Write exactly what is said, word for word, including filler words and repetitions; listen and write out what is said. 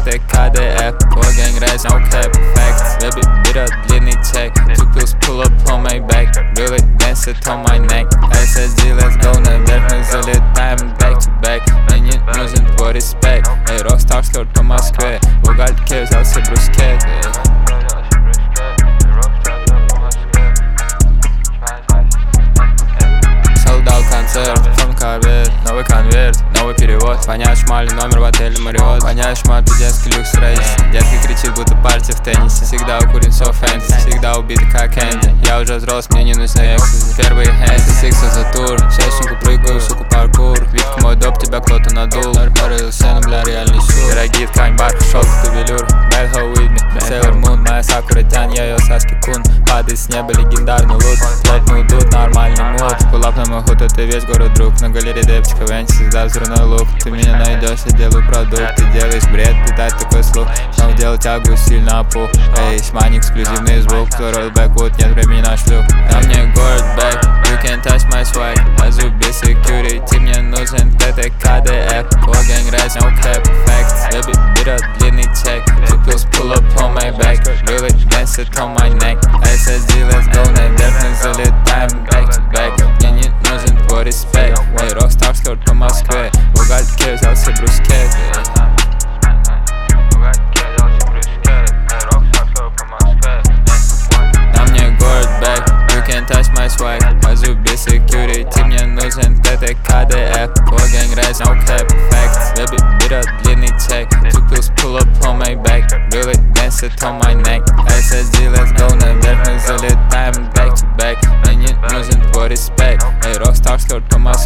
ТТК, ДФ, твой гэнг рейс, no cap, facts. Baby, берет длинный чек, two pills pull up on my back, really dance it on my neck. эс эс ди, let's go, наверх мы залетаем back to back. Мне не нужен твой респект, эй, рокстар скорт по Москве, в угольке взялся брускет. Солдал концерт, фон корвет, новый конверт, новый перевод. Воняет шмали, номер в отеле Мариот. Воняет шмаль, пиздецкий люкс рейс. Детка кричит, будто партия в теннисе. Всегда укурен, все фэнтези, всегда убит как Энди. Я уже взрос, мне не нужны экстази. Первые хэнси, сиксы за тур. Шестеньку прыгаю, суку паркур. Витка мой доп, тебя кто-то надул. Парил сцену, бля, реальный шут. Дорогие ткань, бар, шелк, тувелюр. Bad hoe with me, Sailor Moon. Моя Сакура тянь, я ее Саски Кун. Падает с неба легендарный лут. Плотный удут, нормальный мод. Пулап на мой худ, это весь город друг. На галерее депчика, венчи, всегда взрывной лук. Ты меня найдешь, я делаю продукт. Ты делаешь бред, питать такой слух. Снова делал тягу, сильно опух. Эй, шмань, эксклюзивный звук. Твой роллбэк, нет времени на шлюх. На мне город бэк, you can't touch my swag. На зубе security, мне нужен ТТК, ДФ. Твой гэнг рейс, no cap, facts. Baby, берет длинный чек, two pills pull up on my back, really dance it on my neck. эс эс ди, let's go, наверх мы залетаем back to back. Мне не нужен твой респект, эй, рокстар скорт по Москве, в угольке взялся брускет. На мне город бэк, you can't touch my swag. На зубе security, мне нужен ТТК, ДФ. Твой гэнг рейс, no cap, facts. Baby, берет длинный чек, two pills pull up on my back, really dance it on my neck. эс эс ди, let's go, наверх мы залетаем back to back. Мне не нужен твой респект, эй, рокстар скорт по Москве.